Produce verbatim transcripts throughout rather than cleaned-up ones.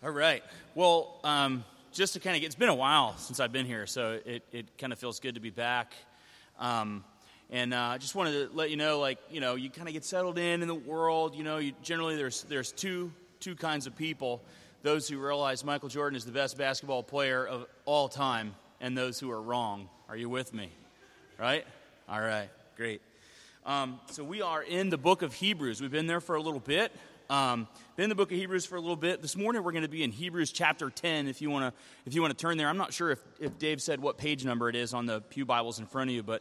All right. Well, um, just to kind of get, it's been a while since I've been here, so it, it kind of feels good to be back. Um, and I uh, just wanted to let you know, like, you know, you kind of get settled in in the world. You know, you, generally there's there's two two kinds of people: those who realize Michael Jordan is the best basketball player of all time, and those who are wrong. Are you with me? Right? All right. Great. Um, so we are in the book of Hebrews. We've been there for a little bit. Um, been in the book of Hebrews for a little bit. This morning we're going to be in Hebrews chapter ten. If you want to, if you want to turn there, I'm not sure if, if Dave said what page number it is on the pew Bibles in front of you, but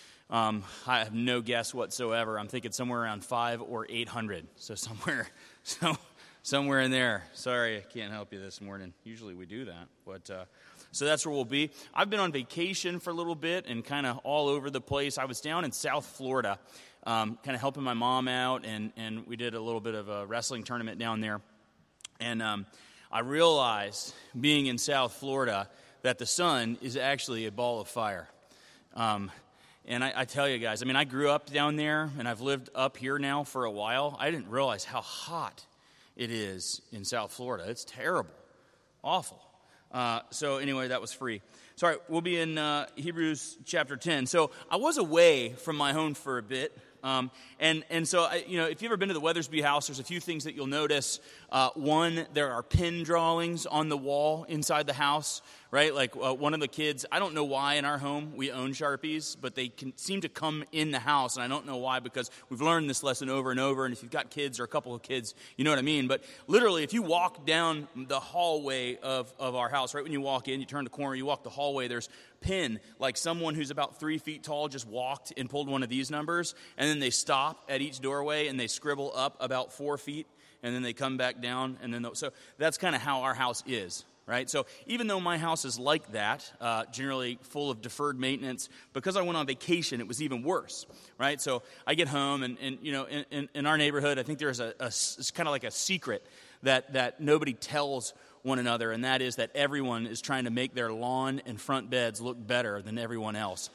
um, I have no guess whatsoever. I'm thinking somewhere around five or eight hundred. So somewhere, so somewhere in there. Sorry, I can't help you this morning. Usually we do that, but uh, so that's where we'll be. I've been on vacation for a little bit and kind of all over the place. I was down in South Florida. Um, kind of helping my mom out, and, and we did a little bit of a wrestling tournament down there. And um, I realized, being in South Florida, that the sun is actually a ball of fire. Um, and I, I tell you guys, I mean, I grew up down there, and I've lived up here now for a while. I didn't realize how hot it is in South Florida. It's terrible, awful. Uh, so anyway, that was free. Sorry, we'll be in uh, Hebrews chapter ten. So I was away from my home for a bit. Um, and, and so, I, you know, if you've ever been to the Weathersby house, there's a few things that you'll notice. Uh, one, there are pin drawings on the wall inside the house, right? Like uh, one of the kids, I don't know why in our home we own Sharpies, but they can seem to come in the house, and I don't know why, because we've learned this lesson over and over, and if you've got kids or a couple of kids, you know what I mean. But literally, if you walk down the hallway of, of our house, right when you walk in, you turn the corner, you walk the hallway, there's pin, like someone who's about three feet tall just walked and pulled one of these numbers, and then they stop at each doorway and they scribble up about four feet, and then they come back down, and then so that's kind of how our house is, right? So even though my house is like that, uh, generally full of deferred maintenance, because I went on vacation, it was even worse, right? So I get home, and, and you know, in, in, in our neighborhood, I think there's a, a it's kind of like a secret that that nobody tells one another, and that is that everyone is trying to make their lawn and front beds look better than everyone else.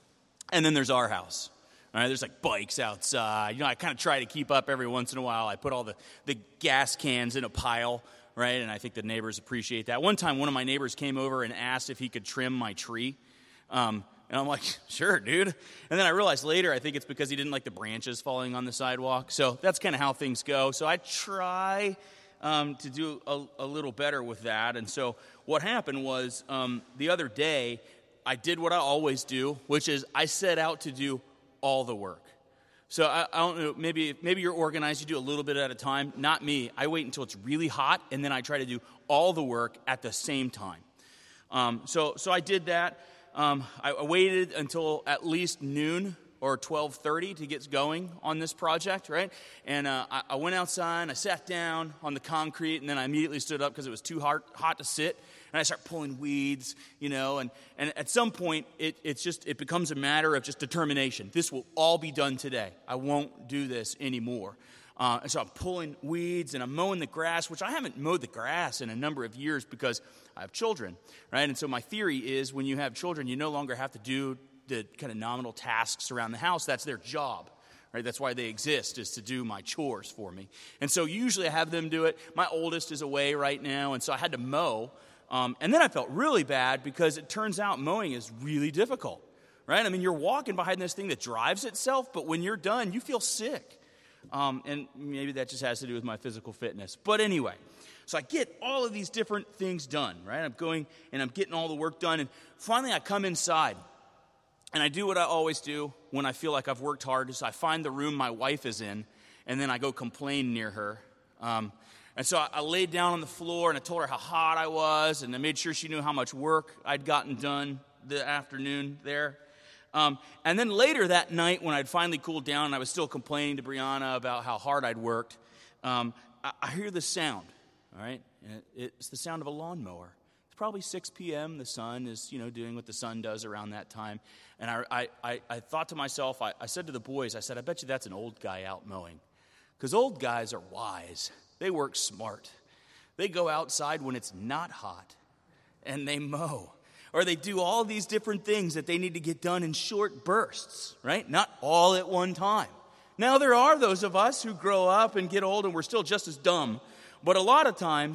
And then there's our house. All right, there's like bikes outside. You know, I kind of try to keep up every once in a while. I put all the, the gas cans in a pile, right? And I think the neighbors appreciate that. One time, one of my neighbors came over and asked if he could trim my tree. Um, and I'm like, sure, dude. And then I realized later, I think it's because he didn't like the branches falling on the sidewalk. So that's kind of how things go. So I try Um, to do a, a little better with that. And so what happened was um, the other day, I did what I always do, which is I set out to do all the work. So I, I don't know, maybe maybe you're organized, you do a little bit at a time. Not me. I wait until it's really hot, and then I try to do all the work at the same time. Um, so so I did that. Um, I, I waited until at least noon or twelve thirty to get going on this project, right? And uh, I, I went outside, and I sat down on the concrete, and then I immediately stood up because it was too hot, hot to sit, and I started pulling weeds, you know, and, and at some point, it, it's just, it becomes a matter of just determination. This will all be done today. I won't do this anymore. Uh, and so I'm pulling weeds, and I'm mowing the grass, which I haven't mowed the grass in a number of years because I have children, right? And so my theory is when you have children, you no longer have to do the kind of nominal tasks around the house. That's their job, right? That's why they exist, is to do my chores for me. And so usually I have them do it. My oldest is away right now, and so I had to mow. Um, and then I felt really bad because it turns out mowing is really difficult, right? I mean, you're walking behind this thing that drives itself, but when you're done, you feel sick. Um, and maybe that just has to do with my physical fitness. But anyway, so I get all of these different things done, right? I'm going and I'm getting all the work done. And finally I come inside. And I do what I always do when I feel like I've worked hard, is I find the room my wife is in, and then I go complain near her. Um, and so I, I laid down on the floor, and I told her how hot I was, and I made sure she knew how much work I'd gotten done the afternoon there. Um, and then later that night, when I'd finally cooled down, and I was still complaining to Brianna about how hard I'd worked, um, I, I hear this sound, all right? And it, it's the sound of a lawnmower. It's probably six p.m. The sun is, you know, doing what the sun does around that time. And I, I, I thought to myself, I, I said to the boys, I said, I bet you that's an old guy out mowing. Because old guys are wise. They work smart. They go outside when it's not hot, and they mow. Or they do all these different things that they need to get done in short bursts, right? Not all at one time. Now, there are those of us who grow up and get old, and we're still just as dumb. But a lot of times,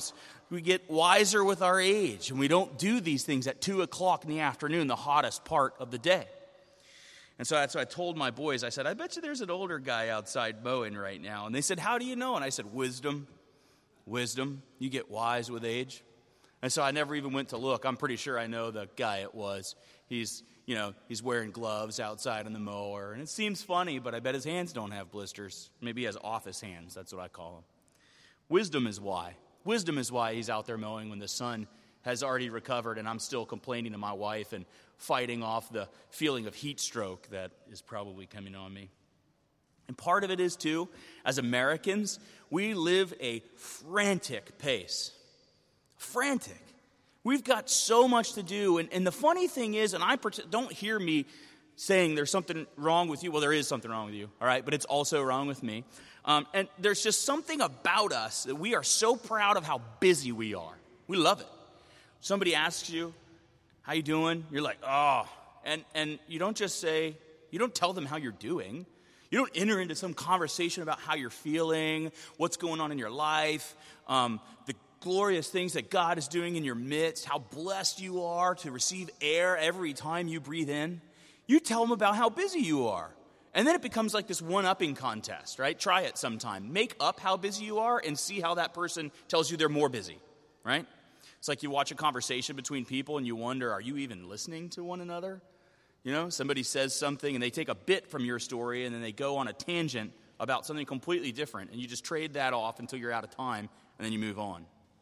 We get wiser with our age, and we don't do these things at two o'clock in the afternoon, the hottest part of the day. And so that's what I told my boys. I said, I bet you there's an older guy outside mowing right now. And they said, how do you know? And I said, wisdom, wisdom. You get wise with age. And so I never even went to look. I'm pretty sure I know the guy it was. He's, you know, he's wearing gloves outside on the mower. And it seems funny, but I bet his hands don't have blisters. Maybe he has office hands. That's what I call them. Wisdom is why. Wisdom is why he's out there mowing when the sun has already recovered and I'm still complaining to my wife and fighting off the feeling of heat stroke that is probably coming on me. And part of it is, too, as Americans, we live a frantic pace. Frantic. We've got so much to do. And, and the funny thing is, and I don't hear me saying there's something wrong with you. Well, there is something wrong with you, all right? But it's also wrong with me. Um, and there's just something about us that we are so proud of how busy we are. We love it. Somebody asks you, how you doing? You're like, oh. And, and you don't just say, you don't tell them how you're doing. You don't enter into some conversation about how you're feeling, what's going on in your life, um, the glorious things that God is doing in your midst, how blessed you are to receive air every time you breathe in. You tell them about how busy you are. And then it becomes like this one-upping contest, right? Try it sometime. Make up how busy you are and see how that person tells you they're more busy, right? It's like you watch a conversation between people and you wonder, are you even listening to one another? You know, somebody says something and they take a bit from your story and then they go on a tangent about something completely different. And you just trade that off until you're out of time and then you move on.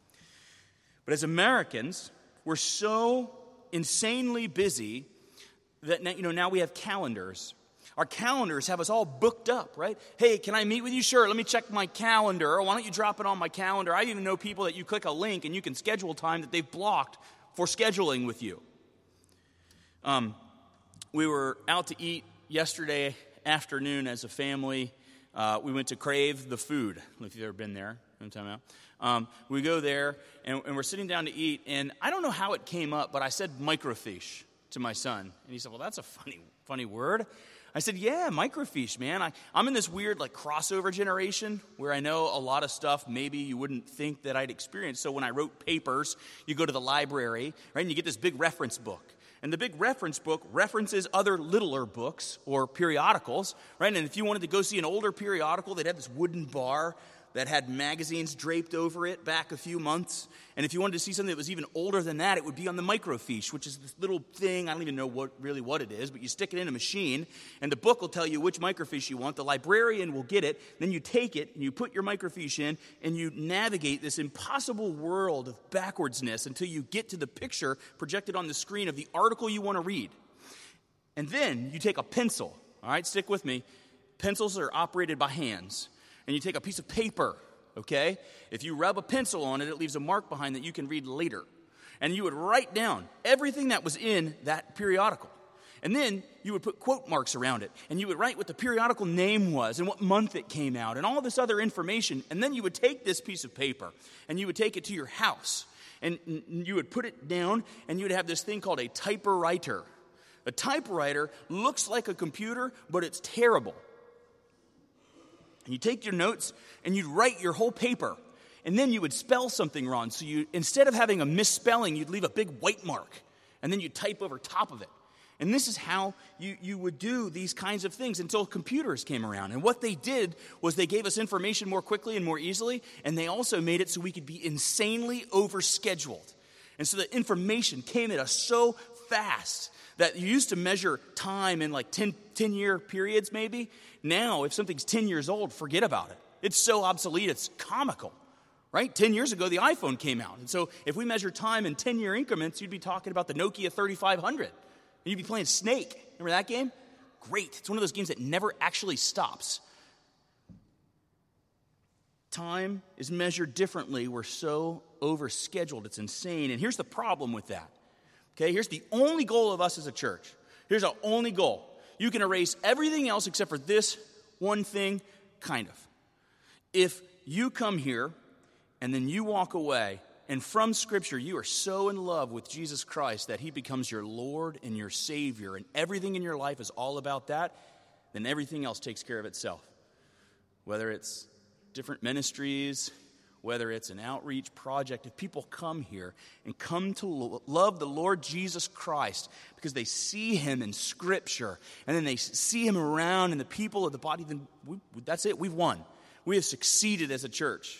But as Americans, we're so insanely busy that, you know, now we have calendars. Our calendars have us all booked up, right? Hey, can I meet with you? Sure, let me check my calendar. Or why don't you drop it on my calendar? I even know people that you click a link and you can schedule time that they've blocked for scheduling with you. Um, we were out to eat yesterday afternoon as a family. Uh, we went to Crave the Food, if you've ever been there. Time out. Um, we go there, and, and we're sitting down to eat, and I don't know how it came up, but I said microfiche to my son. And he said, well, that's a funny, funny word. I said, yeah, microfiche, man. I, I'm in this weird like crossover generation where I know a lot of stuff maybe you wouldn't think that I'd experience. So when I wrote papers, you go to the library, right, and you get this big reference book. And the big reference book references other littler books or periodicals, right? And if you wanted to go see an older periodical, they'd have this wooden bar that had magazines draped over it back a few months. And if you wanted to see something that was even older than that, it would be on the microfiche, which is this little thing. I don't even know what really what it is, but you stick it in a machine, and the book will tell you which microfiche you want. The librarian will get it. Then you take it, and you put your microfiche in, and you navigate this impossible world of backwardsness until you get to the picture projected on the screen of the article you want to read. And then you take a pencil. All right, stick with me. Pencils are operated by hands. And you take a piece of paper, okay? If you rub a pencil on it, it leaves a mark behind that you can read later. And you would write down everything that was in that periodical. And then you would put quote marks around it. And you would write what the periodical name was and what month it came out and all this other information. And then you would take this piece of paper and you would take it to your house. And you would put it down and you would have this thing called a typewriter. A typewriter looks like a computer, but it's terrible. And you take your notes and you'd write your whole paper. And then you would spell something wrong. So you, instead of having a misspelling, you'd leave a big white mark. And then you'd type over top of it. And this is how you, you would do these kinds of things until computers came around. And what they did was they gave us information more quickly and more easily. And they also made it so we could be insanely overscheduled. And so the information came at us so fast that you used to measure time in like ten, ten-year periods maybe. Now, if something's ten years old, forget about it. It's so obsolete, it's comical, right? ten years ago, the iPhone came out. And so if we measure time in ten-year increments, you'd be talking about the Nokia thirty-five hundred. And you'd be playing Snake. Remember that game? Great. It's one of those games that never actually stops. Time is measured differently. We're so overscheduled. It's insane. And here's the problem with that. Okay, here's the only goal of us as a church. Here's our only goal. You can erase everything else except for this one thing, kind of. If you come here and then you walk away, and from Scripture you are so in love with Jesus Christ that he becomes your Lord and your Savior, and everything in your life is all about that, then everything else takes care of itself. Whether it's different ministries, whether it's an outreach project, if people come here and come to lo- love the Lord Jesus Christ because they see him in Scripture and then they see him around in the people of the body, then we, that's it. We've won. We have succeeded as a church.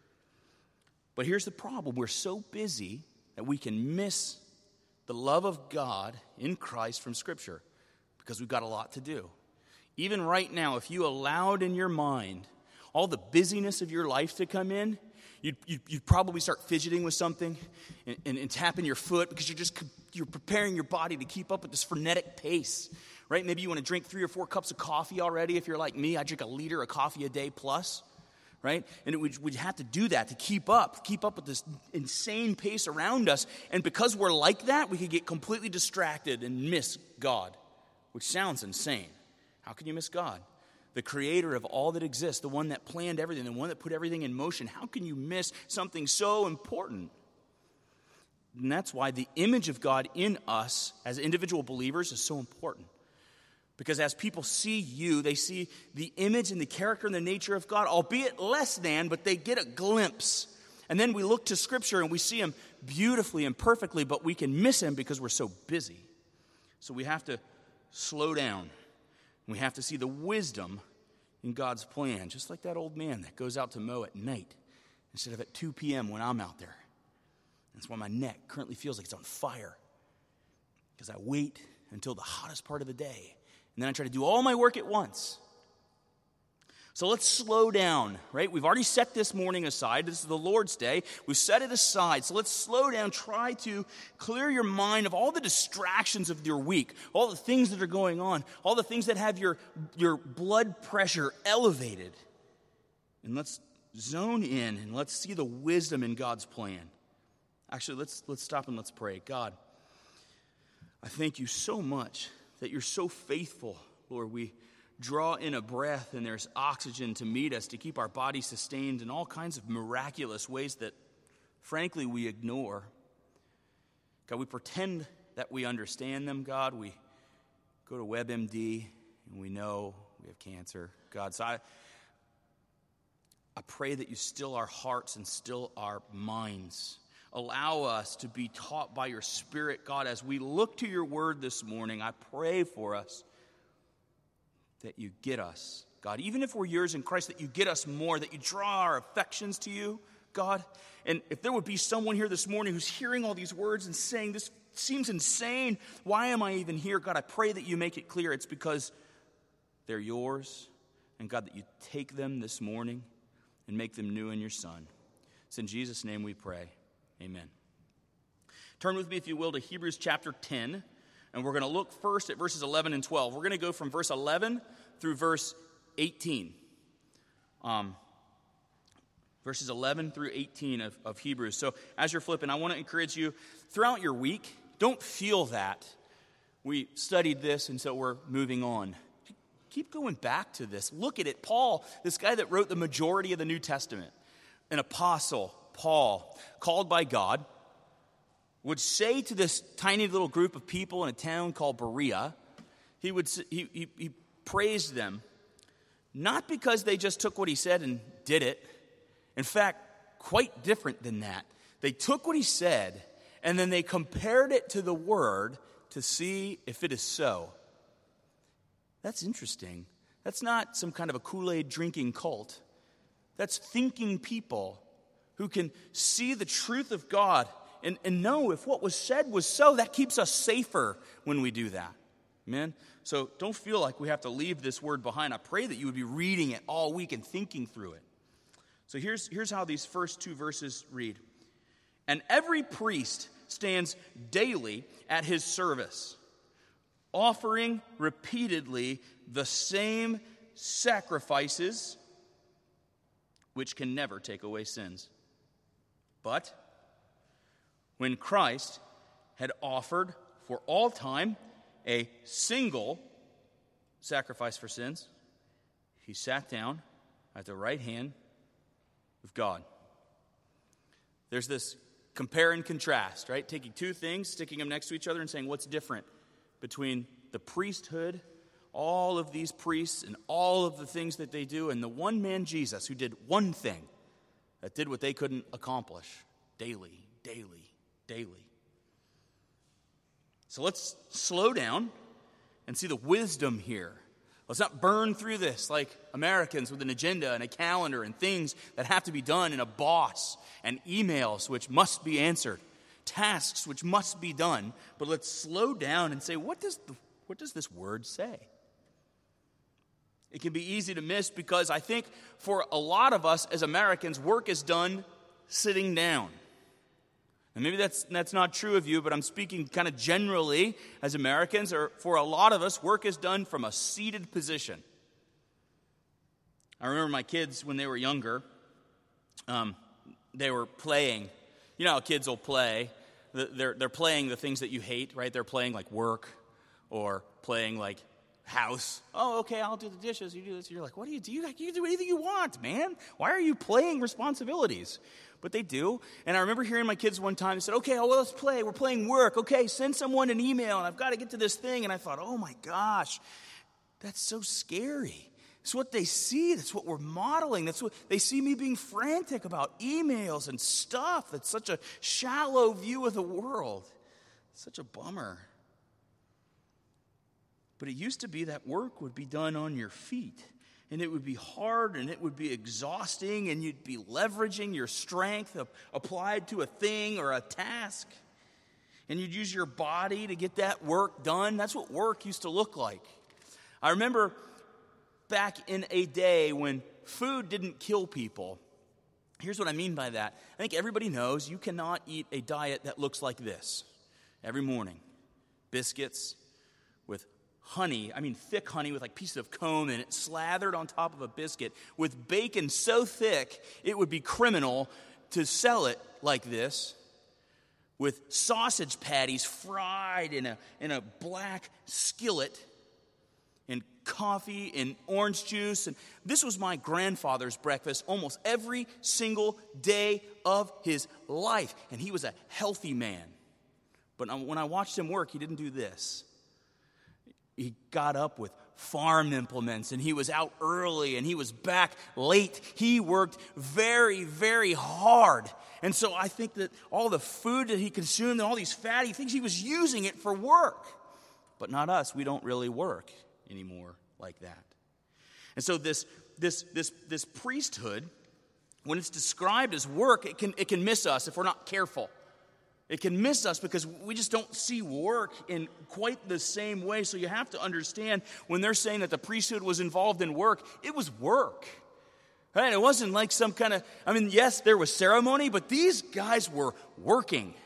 But here's the problem. We're so busy that we can miss the love of God in Christ from Scripture because we've got a lot to do. Even right now, if you allowed in your mind all the busyness of your life to come in, you'd, you'd, you'd probably start fidgeting with something and, and, and tapping your foot because you're just you're preparing your body to keep up with this frenetic pace, right? Maybe you want to drink three or four cups of coffee already. If you're like me, I drink a liter of coffee a day plus, right? And it would, we'd have to do that to keep up, keep up with this insane pace around us. And because we're like that, we could get completely distracted and miss God, which sounds insane. How can you miss God? The creator of all that exists, the one that planned everything, the one that put everything in motion. How can you miss something so important? And that's why the image of God in us as individual believers is so important. Because as people see you, they see the image and the character and the nature of God, albeit less than, but they get a glimpse. And then we look to Scripture and we see him beautifully and perfectly, but we can miss him because we're so busy. So we have to slow down. We have to see the wisdom in God's plan, just like that old man that goes out to mow at night instead of at two p.m. when I'm out there. That's why my neck currently feels like it's on fire, because I wait until the hottest part of the day, and then I try to do all my work at once. So let's slow down, right? We've already set this morning aside. This is the Lord's Day. We've set it aside. So let's slow down. Try to clear your mind of all the distractions of your week, all the things that are going on, all the things that have your, your blood pressure elevated. And let's zone in and let's see the wisdom in God's plan. Actually, let's, let's stop and let's pray. God, I thank you so much that you're so faithful, Lord. We draw in a breath and there's oxygen to meet us, to keep our body sustained in all kinds of miraculous ways that, frankly, we ignore. God, we pretend that we understand them, God. We go to WebMD and we know we have cancer. God, so I, I pray that you still our hearts and still our minds. Allow us to be taught by your Spirit, God, as we look to your word this morning. I pray for us that you get us, God, even if we're yours in Christ, that you get us more, that you draw our affections to you, God. And if there would be someone here this morning who's hearing all these words and saying, this seems insane, why am I even here? God, I pray that you make it clear it's because they're yours, and God, that you take them this morning and make them new in your Son. It's in Jesus' name we pray. Amen. Turn with me, if you will, to Hebrews chapter ten. And we're going to look first at verses eleven and twelve. We're going to go from verse eleven through verse eighteen. Um, verses eleven through eighteen of, of Hebrews. So as you're flipping, I want to encourage you, throughout your week, don't feel that we studied this and so we're moving on. Keep going back to this. Look at it. Paul, this guy that wrote the majority of the New Testament, an apostle, Paul, called by God, would say to this tiny little group of people in a town called Berea, he would he, he, he praised them, not because they just took what he said and did it. In fact, quite different than that. They took what he said, and then they compared it to the word to see if it is so. That's interesting. That's not some kind of a Kool-Aid drinking cult. That's thinking people who can see the truth of God And, and know if what was said was so. That keeps us safer when we do that. Amen? So don't feel like we have to leave this word behind. I pray that you would be reading it all week and thinking through it. So here's, here's how these first two verses read. And every priest stands daily at his service, offering repeatedly the same sacrifices, which can never take away sins. But when Christ had offered for all time a single sacrifice for sins, he sat down at the right hand of God. There's this compare and contrast, right? Taking two things, sticking them next to each other and saying, what's different between the priesthood, all of these priests and all of the things that they do, and the one man, Jesus, who did one thing. that did what they couldn't accomplish daily, daily, daily. So let's slow down and see the wisdom here. Let's not burn through this like Americans with an agenda and a calendar and things that have to be done, and a boss and emails which must be answered, tasks which must be done. But let's slow down and say, what does the, what does this word say? It can be easy to miss because I think for a lot of us as Americans, work is done sitting down. And maybe that's that's not true of you, but I'm speaking kind of generally as Americans, or for a lot of us, work is done from a seated position. I remember my kids when they were younger, um, they were playing. You know how kids will play. They're, they're playing the things that you hate, right? They're playing like work or playing like house. Oh, okay, I'll do the dishes. You do this. You're like, what do you do? You can do anything you want, man. Why are you playing responsibilities? But they do. And I remember hearing my kids one time, they said, okay, well, let's play. We're playing work. Okay, send someone an email, and I've got to get to this thing. And I thought, oh, my gosh, that's so scary. It's what they see. That's what we're modeling. That's what they see me being frantic about emails and stuff. That's such a shallow view of the world. It's such a bummer. But it used to be that work would be done on your feet. And it would be hard, and it would be exhausting, and you'd be leveraging your strength applied to a thing or a task. And you'd use your body to get that work done. That's what work used to look like. I remember back in a day when food didn't kill people. Here's what I mean by that. I think everybody knows you cannot eat a diet that looks like this every morning. Biscuits with honey, I mean thick honey with like pieces of comb in it, slathered on top of a biscuit with bacon so thick it would be criminal to sell it like this, with sausage patties fried in a in a black skillet, and coffee and orange juice. And this was my grandfather's breakfast almost every single day of his life. And he was a healthy man. But when I watched him work, he didn't do this. He got up with farm implements, and he was out early, and he was back late. He worked very, very hard. And so I think that all the food that he consumed and all these fatty things, he was using it for work. But not us. We don't really work anymore like that. And so this this this this priesthood, when it's described as work, it can it can miss us if we're not careful. It can miss us because we just don't see work in quite the same way. So you have to understand, when they're saying that the priesthood was involved in work, it was work. Right? It wasn't like some kind of, I mean, yes, there was ceremony, but these guys were working.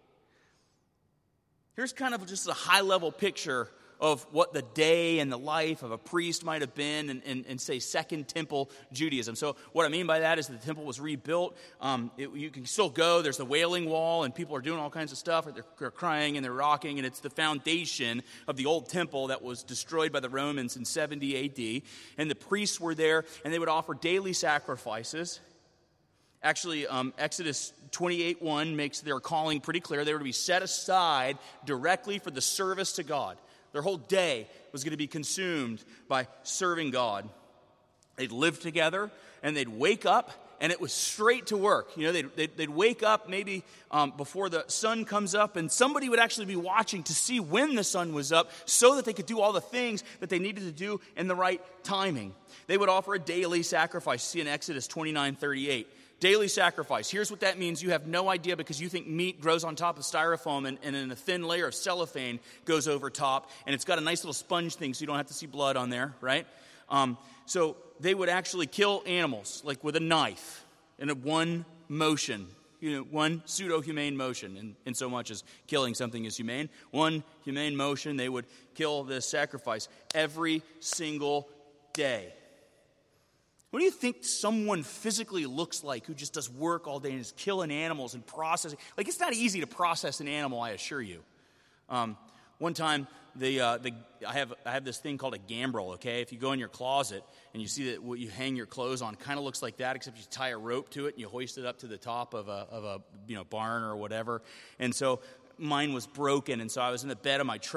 Here's kind of just a high-level picture of what the day and the life of a priest might have been in, in, in say, Second Temple Judaism. So what I mean by that is the temple was rebuilt. Um, it, you can still go. There's the Wailing Wall, and people are doing all kinds of stuff. They're, they're crying and they're rocking, and it's the foundation of the old temple that was destroyed by the Romans in seventy A D. And the priests were there, and they would offer daily sacrifices. Actually, um, Exodus twenty-eight one makes their calling pretty clear. They were to be set aside directly for the service to God. Their whole day was going to be consumed by serving God. They'd live together, and they'd wake up, and it was straight to work. You know, they'd, they'd, they'd wake up maybe um, before the sun comes up, and somebody would actually be watching to see when the sun was up so that they could do all the things that they needed to do in the right timing. They would offer a daily sacrifice. See in Exodus twenty-nine thirty-eight. Daily sacrifice. Here's what that means. You have no idea because you think meat grows on top of styrofoam and, and in a thin layer of cellophane goes over top, and it's got a nice little sponge thing so you don't have to see blood on there, right? Um, so they would actually kill animals, like with a knife, in a one motion, you know, one pseudo-humane motion, in, in so much as killing something is humane. One humane motion, they would kill this sacrifice every single day. What do you think someone physically looks like who just does work all day and is killing animals and processing? Like, it's not easy to process an animal, I assure you. Um, one time, the uh, the I have I have this thing called a gambrel, okay? If you go in your closet and you see that what you hang your clothes on kind of looks like that, except you tie a rope to it and you hoist it up to the top of a of a you know barn or whatever. And so mine was broken, and so I was in the bed of my truck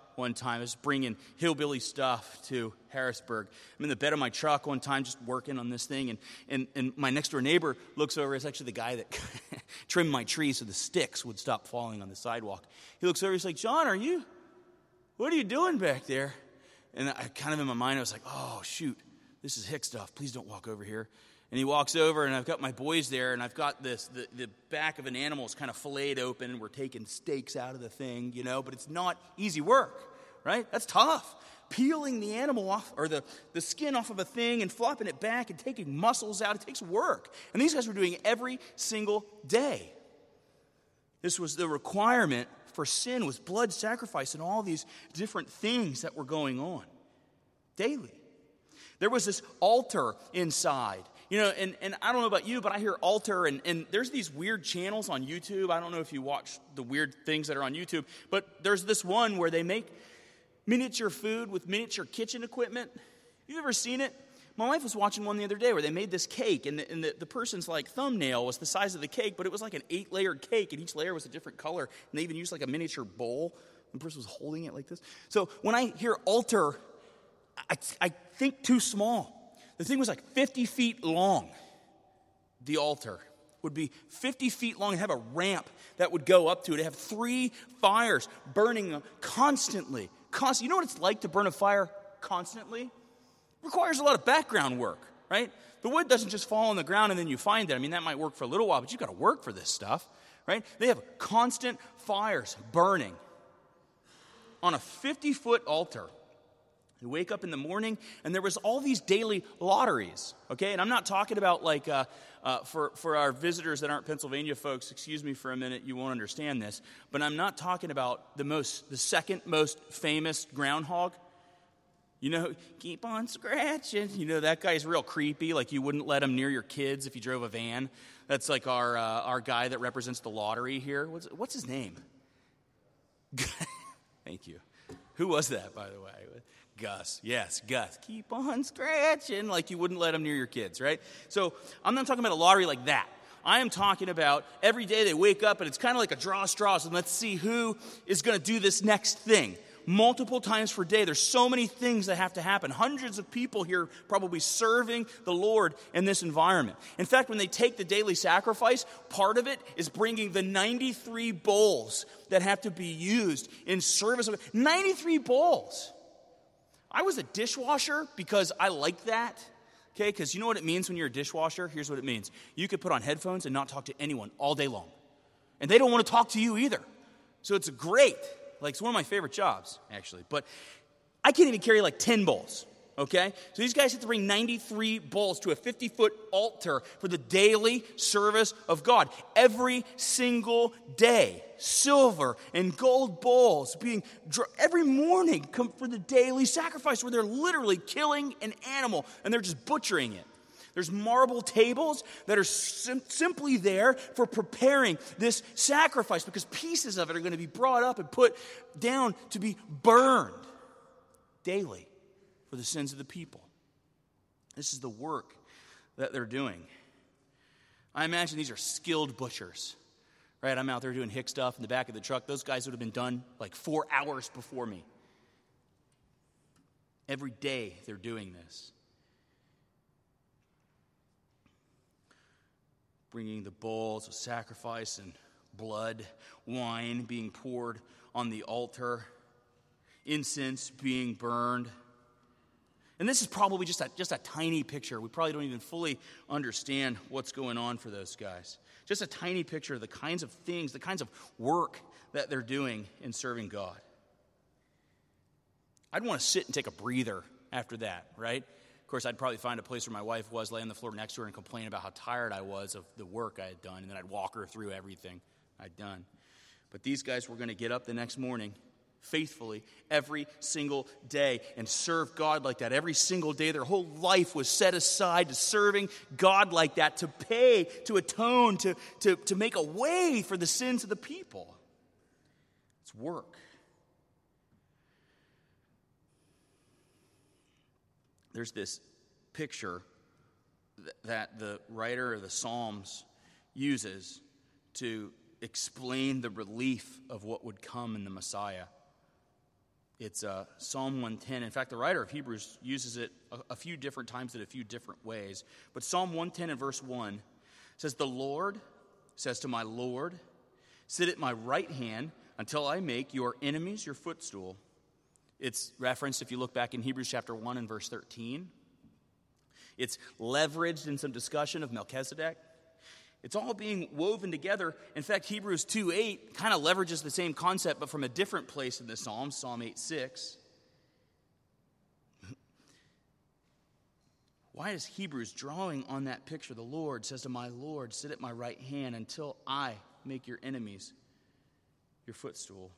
one time. I was bringing hillbilly stuff to Harrisburg. I'm in the bed of my truck one time just working on this thing, and, and, and my next-door neighbor looks over. It's actually the guy that trimmed my tree so the sticks would stop falling on the sidewalk. He looks over. He's like, John, are you, what are you doing back there? And I kind of in my mind, I was like, oh, shoot, this is hick stuff. Please don't walk over here. And he walks over, and I've got my boys there, and I've got this, the, the back of an animal is kind of filleted open, and we're taking steaks out of the thing, you know, but it's not easy work, right? That's tough. Peeling the animal off, or the, the skin off of a thing and flopping it back and taking muscles out, it takes work. And these guys were doing it every single day. This was the requirement for sin, was blood sacrifice and all these different things that were going on daily. There was this altar inside. You know, and, and I don't know about you, but I hear altar, and, and there's these weird channels on YouTube. I don't know if you watch the weird things that are on YouTube, but there's this one where they make miniature food with miniature kitchen equipment. You ever seen it? My wife was watching one the other day where they made this cake, and the, and the, the person's like thumbnail was the size of the cake, but it was like an eight-layered cake, and each layer was a different color, and they even used like a miniature bowl. The person was holding it like this. So when I hear altar, I, I think too small. The thing was like fifty feet long. The altar would be fifty feet long and have a ramp that would go up to it. It have three fires burning constantly. Const- you know what it's like to burn a fire constantly? It requires a lot of background work, right? The wood doesn't just fall on the ground and then you find it. I mean, that might work for a little while, but you've got to work for this stuff, right? They have constant fires burning on a fifty-foot altar. You wake up in the morning, and there was all these daily lotteries, okay? And I'm not talking about, like, uh, uh, for, for our visitors that aren't Pennsylvania folks, excuse me for a minute, you won't understand this, but I'm not talking about the most, the second most famous groundhog. You know, keep on scratching. You know, that guy's real creepy, like you wouldn't let him near your kids if you drove a van. That's like our uh, our guy that represents the lottery here. What's, what's his name? Thank you. Who was that, by the way? Gus. Yes, Gus. Keep on scratching, like you wouldn't let them near your kids, right? So I'm not talking about a lottery like that. I am talking about every day they wake up and it's kind of like a draw straws and let's see who is going to do this next thing. Multiple times per day. There's so many things that have to happen. Hundreds of people here probably serving the Lord in this environment. In fact, when they take the daily sacrifice, part of it is bringing the ninety-three bowls that have to be used in service of ninety-three bowls. I was a dishwasher because I like that, okay? Because you know what it means when you're a dishwasher? Here's what it means. You could put on headphones and not talk to anyone all day long. And they don't want to talk to you either. So it's great. Like, it's one of my favorite jobs, actually. But I can't even carry like ten bowls, okay? So these guys have to bring ninety-three bowls to a fifty-foot altar for the daily service of God. Every single day, silver and gold bowls being dr- every morning come for the daily sacrifice where they're literally killing an animal and they're just butchering it. There's marble tables that are sim- simply there for preparing this sacrifice because pieces of it are going to be brought up and put down to be burned daily for the sins of the people. This is the work that they're doing. I imagine these are skilled butchers, right? I'm out there doing hick stuff in the back of the truck. Those guys would have been done like four hours before me. Every day they're doing this. Bringing the bowls of sacrifice and blood, wine being poured on the altar, incense being burned. And this is probably just a, just a tiny picture. We probably don't even fully understand what's going on for those guys. Just a tiny picture of the kinds of things, the kinds of work that they're doing in serving God. I'd want to sit and take a breather after that, right? Of course, I'd probably find a place where my wife was, lay on the floor next to her and complain about how tired I was of the work I had done, and then I'd walk her through everything I'd done. But these guys were going to get up the next morning faithfully every single day and serve God like that. Every single day, their whole life was set aside to serving God like that, to pay, to atone, to, to, to make a way for the sins of the people. It's work. There's this picture that the writer of the Psalms uses to explain the relief of what would come in the Messiah. It's uh, Psalm one ten. In fact, the writer of Hebrews uses it a, a few different times in a few different ways. But Psalm one ten and verse one says, "The Lord says to my Lord, sit at my right hand until I make your enemies your footstool." It's referenced, if you look back in Hebrews chapter one and verse thirteen. It's leveraged in some discussion of Melchizedek. It's all being woven together. In fact, Hebrews two eight kind of leverages the same concept, but from a different place in the Psalms, Psalm eight six. Why is Hebrews drawing on that picture? The Lord says to my Lord, sit at my right hand until I make your enemies your footstool.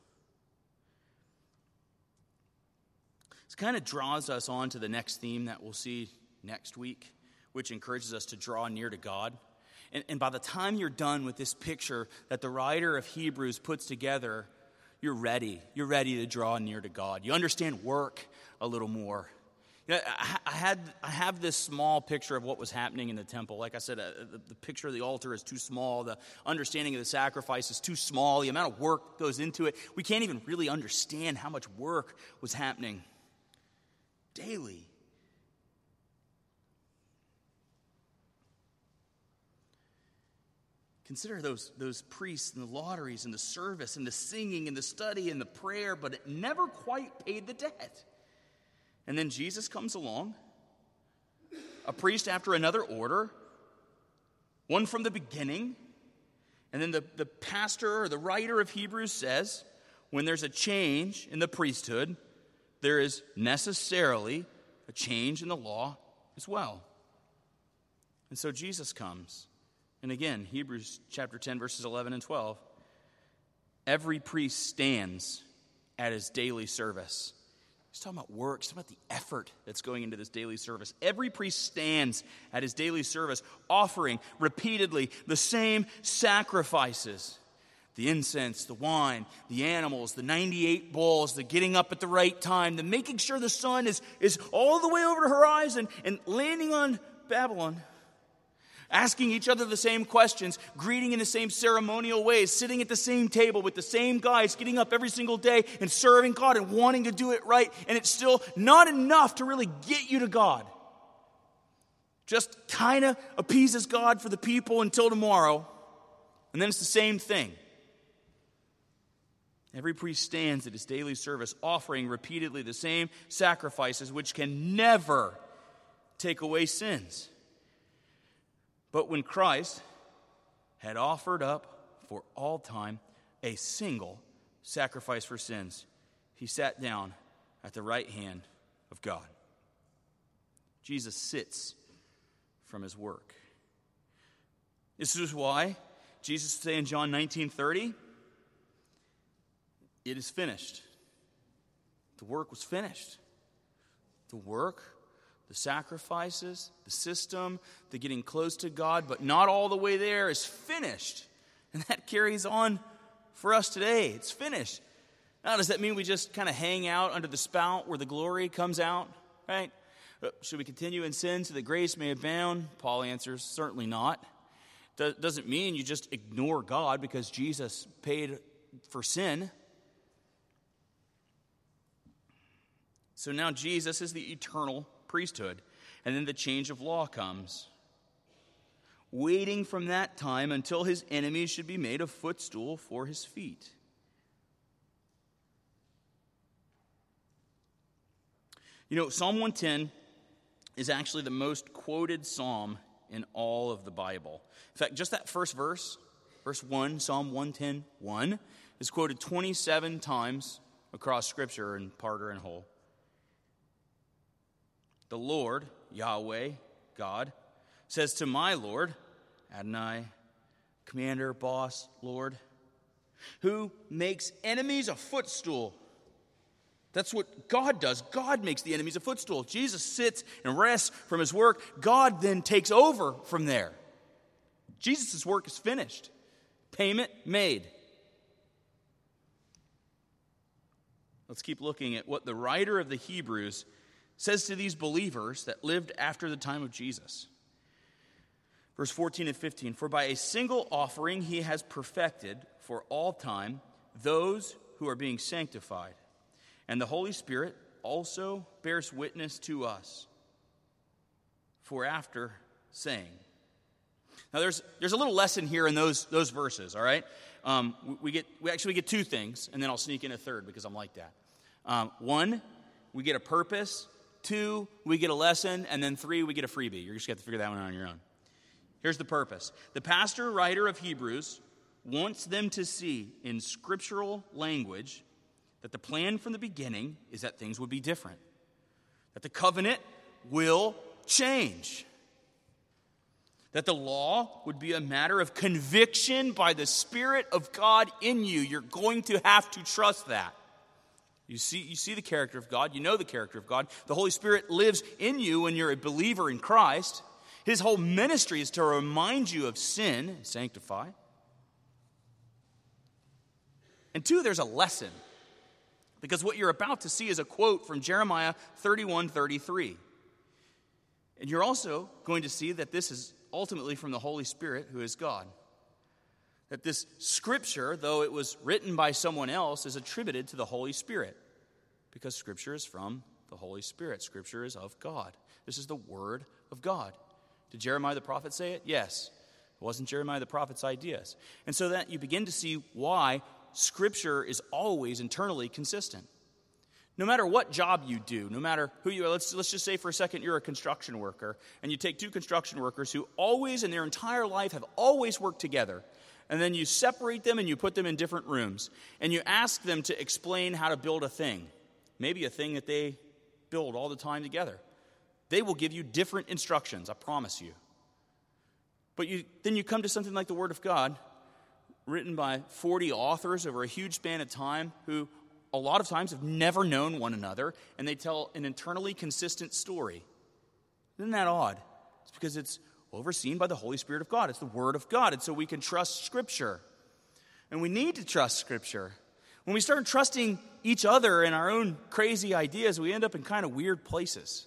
This kind of draws us on to the next theme that we'll see next week, which encourages us to draw near to God. And, and by the time you're done with this picture that the writer of Hebrews puts together, you're ready. You're ready to draw near to God. You understand work a little more. You know, I, I had I have this small picture of what was happening in the temple. Like I said, uh, the, the picture of the altar is too small. The understanding of the sacrifice is too small. The amount of work goes into it. We can't even really understand how much work was happening daily. Consider those, those priests and the lotteries and the service and the singing and the study and the prayer, but it never quite paid the debt. And then Jesus comes along, a priest after another order, one from the beginning, and then the, the pastor or the writer of Hebrews says, when there's a change in the priesthood, there is necessarily a change in the law as well. And so Jesus comes. And again, Hebrews chapter ten, verses eleven and twelve. Every priest stands at his daily service. He's talking about work. He's talking about the effort that's going into this daily service. Every priest stands at his daily service, offering repeatedly the same sacrifices. The incense, the wine, the animals, the ninety-eight bulls, the getting up at the right time, the making sure the sun is, is all the way over the horizon and landing on Babylon. Asking each other the same questions, greeting in the same ceremonial ways, sitting at the same table with the same guys, getting up every single day and serving God and wanting to do it right. And it's still not enough to really get you to God. Just kind of appeases God for the people until tomorrow. And then it's the same thing. Every priest stands at his daily service, offering repeatedly the same sacrifices, which can never take away sins. But when Christ had offered up for all time a single sacrifice for sins, he sat down at the right hand of God. Jesus sits from his work. This is why Jesus said in John nineteen thirty, it is finished. The work was finished. The work, the sacrifices, the system, the getting close to God, but not all the way there, is finished. And that carries on for us today. It's finished. Now, does that mean we just kind of hang out under the spout where the glory comes out? Right? Should we continue in sin so that grace may abound? Paul answers, certainly not. That doesn't mean you just ignore God because Jesus paid for sin. So now Jesus is the eternal priesthood. And then the change of law comes. Waiting from that time until his enemies should be made a footstool for his feet. You know, Psalm one ten is actually the most quoted psalm in all of the Bible. In fact, just that first verse, verse one, Psalm one ten, one, is quoted twenty-seven times across Scripture in part or in whole. The Lord, Yahweh, God, says to my Lord, Adonai, commander, boss, Lord, who makes enemies a footstool. That's what God does. God makes the enemies a footstool. Jesus sits and rests from his work. God then takes over from there. Jesus' work is finished. Payment made. Let's keep looking at what the writer of the Hebrews says to these believers that lived after the time of Jesus. Verse fourteen and fifteen, for by a single offering he has perfected for all time those who are being sanctified. And the Holy Spirit also bears witness to us. For after saying. Now there's there's a little lesson here in those those verses, all right? Um, we, we get we actually get two things, and then I'll sneak in a third because I'm like that. Um, one, we get a purpose. Two, we get a lesson. And then three, we get a freebie. You're just going to have to figure that one out on your own. Here's the purpose. The pastor, writer of Hebrews, wants them to see in scriptural language that the plan from the beginning is that things would be different. That the covenant will change. That the law would be a matter of conviction by the Spirit of God in you. You're going to have to trust that. You see, you see the character of God. You know the character of God. The Holy Spirit lives in you when you're a believer in Christ. His whole ministry is to remind you of sin and sanctify. And two, there's a lesson. Because what you're about to see is a quote from Jeremiah thirty-one thirty-three. And you're also going to see that this is ultimately from the Holy Spirit, who is God. That this scripture, though it was written by someone else, is attributed to the Holy Spirit. Because scripture is from the Holy Spirit. Scripture is of God. This is the word of God. Did Jeremiah the prophet say it? Yes. It wasn't Jeremiah the prophet's ideas. And so that you begin to see why scripture is always internally consistent. No matter what job you do, no matter who you are, let's, let's just say for a second you're a construction worker, and you take two construction workers who always in their entire life have always worked together, and then you separate them and you put them in different rooms, and you ask them to explain how to build a thing, maybe a thing that they build all the time together. They will give you different instructions, I promise you. But you, then you come to something like the Word of God, written by forty authors over a huge span of time who a lot of times have never known one another, and they tell an internally consistent story. Isn't that odd? It's because it's overseen by the Holy Spirit of God. It's the Word of God, and so we can trust Scripture. And we need to trust Scripture. When we start trusting each other and our own crazy ideas, we end up in kind of weird places.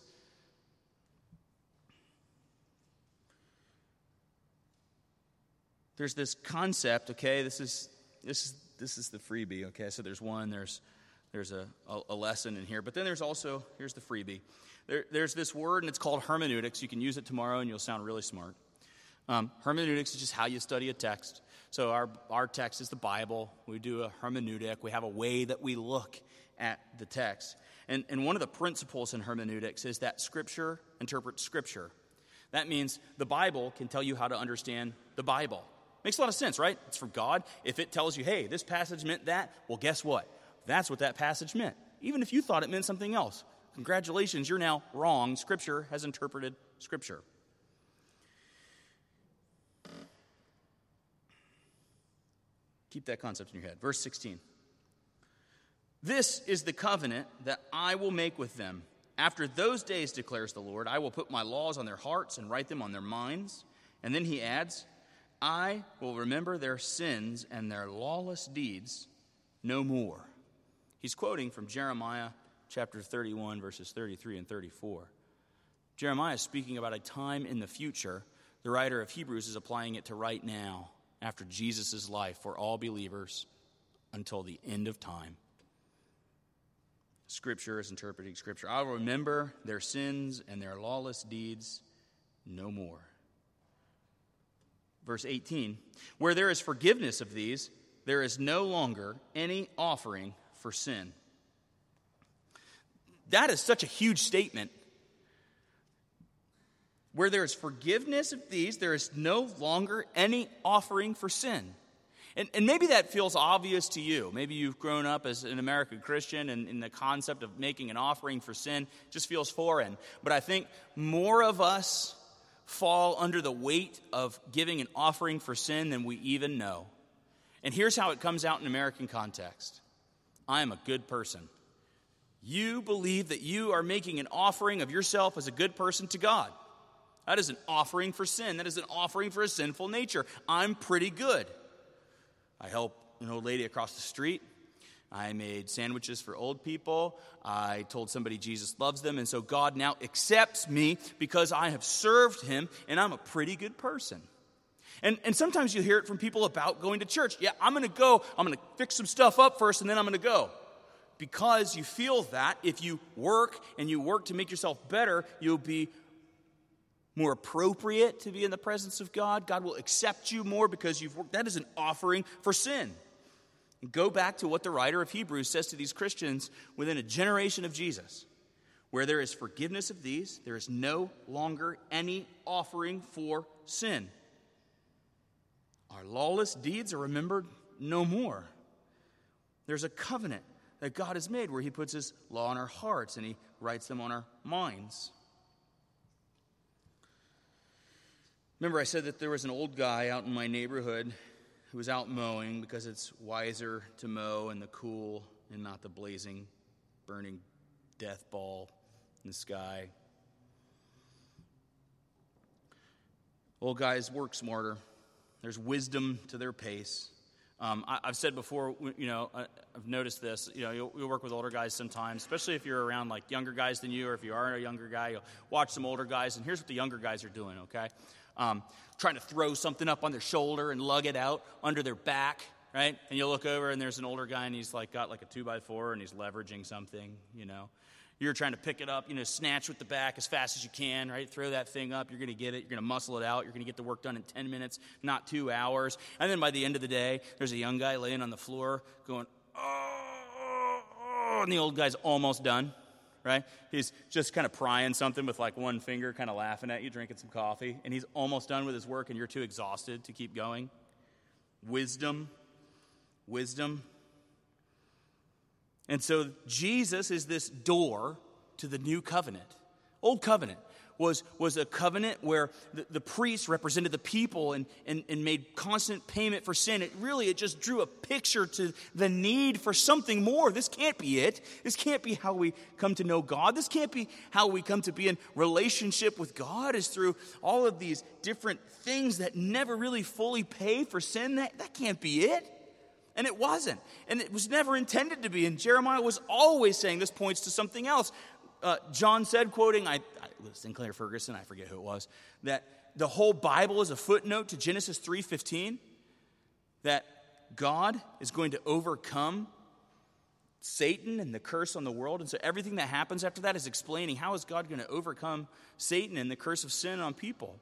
There's this concept, okay, this is this is this is the freebie, okay? So there's one, there's There's a, a, a lesson in here. But then there's also, here's the freebie. There, there's this word, and it's called hermeneutics. You can use it tomorrow, and you'll sound really smart. Um, hermeneutics is just how you study a text. So our, our text is the Bible. We do a hermeneutic. We have a way that we look at the text. And, and one of the principles in hermeneutics is that Scripture interprets Scripture. That means the Bible can tell you how to understand the Bible. Makes a lot of sense, right? It's from God. If it tells you, hey, this passage meant that, well, guess what? That's what that passage meant. Even if you thought it meant something else. Congratulations, you're now wrong. Scripture has interpreted Scripture. Keep that concept in your head. Verse sixteen. This is the covenant that I will make with them. After those days, declares the Lord, I will put my laws on their hearts and write them on their minds. And then he adds, I will remember their sins and their lawless deeds no more. He's quoting from Jeremiah chapter thirty-one, verses thirty-three and thirty-four. Jeremiah is speaking about a time in the future. The writer of Hebrews is applying it to right now, after Jesus' life for all believers until the end of time. Scripture is interpreting Scripture. I will remember their sins and their lawless deeds no more. Verse eighteen, where there is forgiveness of these, there is no longer any offering for sin. That is such a huge statement. Where there is forgiveness of these, there is no longer any offering for sin. And, and maybe that feels obvious to you. Maybe you've grown up as an American Christian, and, and the concept of making an offering for sin just feels foreign. But I think more of us fall under the weight of giving an offering for sin than we even know. And here's how it comes out in American context. I am a good person. You believe that you are making an offering of yourself as a good person to God. That is an offering for sin. That is an offering for a sinful nature. I'm pretty good. I help an old lady across the street. I made sandwiches for old people. I told somebody Jesus loves them. And so God now accepts me because I have served him and I'm a pretty good person. And, and sometimes you hear it from people about going to church. Yeah, I'm going to go. I'm going to fix some stuff up first and then I'm going to go. because you feel that, if you work and you work to make yourself better, you'll be more appropriate to be in the presence of God. God will accept you more because you've worked. That is an offering for sin. Go back to what the writer of Hebrews says to these Christians within a generation of Jesus. Where there is forgiveness of these, there is no longer any offering for sin. Our lawless deeds are remembered no more. There's a covenant that God has made where he puts his law in our hearts and he writes them on our minds. Remember, I said that there was an old guy out in my neighborhood who was out mowing because it's wiser to mow in the cool and not the blazing, burning death ball in the sky. Old guys work smarter. There's wisdom to their pace. Um, I, I've said before, you know, I, I've noticed this. You know, you'll, you'll work with older guys sometimes, especially if you're around like younger guys than you, or if you are a younger guy, you'll watch some older guys. And here's what the younger guys are doing, okay? Um, trying to throw something up on their shoulder and lug it out under their back, right? And you'll look over and there's an older guy and he's like got like a two by four and he's leveraging something, you know. You're trying to pick it up, you know, snatch with the back as fast as you can, right? Throw that thing up. You're going to get it. You're going to muscle it out. You're going to get the work done in ten minutes, not two hours. And then by the end of the day, there's a young guy laying on the floor going, oh, oh, and the old guy's almost done, right? He's just kind of prying something with like one finger, kind of laughing at you, drinking some coffee. And he's almost done with his work and you're too exhausted to keep going. Wisdom, wisdom. And so Jesus is this door to the new covenant. Old covenant was, was a covenant where the, the priest represented the people and, and, and made constant payment for sin. It really, it just drew a picture to the need for something more. This can't be it. This can't be how we come to know God. This can't be how we come to be in relationship with God, is through all of these different things that never really fully pay for sin. That, that can't be it. And it wasn't. And it was never intended to be. And Jeremiah was always saying this points to something else. Uh, John said, quoting, I, I Sinclair Ferguson, I forget who it was, that the whole Bible is a footnote to Genesis three fifteen, that God is going to overcome Satan and the curse on the world. And so everything that happens after that is explaining how is God going to overcome Satan and the curse of sin on people.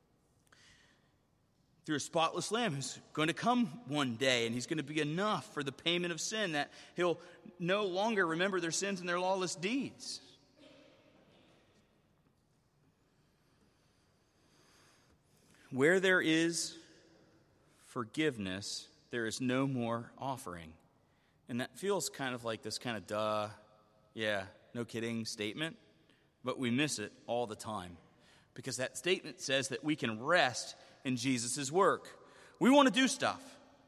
Through a spotless lamb who's going to come one day, and he's going to be enough for the payment of sin, that he'll no longer remember their sins and their lawless deeds. Where there is forgiveness, there is no more offering. And that feels kind of like this kind of duh, yeah, no kidding statement, but we miss it all the time. Because that statement says that we can rest in Jesus' work. We want to do stuff.